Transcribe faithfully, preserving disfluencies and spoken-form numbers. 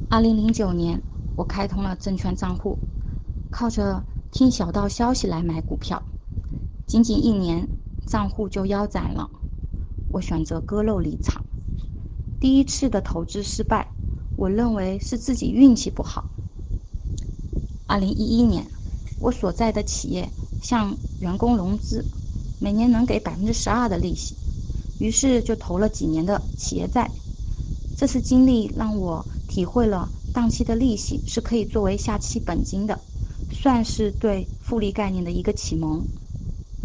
二零零九年，我开通了证券账户，靠着听小道消息来买股票，仅仅一年，账户就腰斩了。我选择割肉离场。第一次的投资失败，我认为是自己运气不好。二零一一年，我所在的企业向员工融资，每年能给百分之十二的利息，于是就投了几年的企业债。这次经历让我体会了当期的利息是可以作为下期本金的，算是对复利概念的一个启蒙。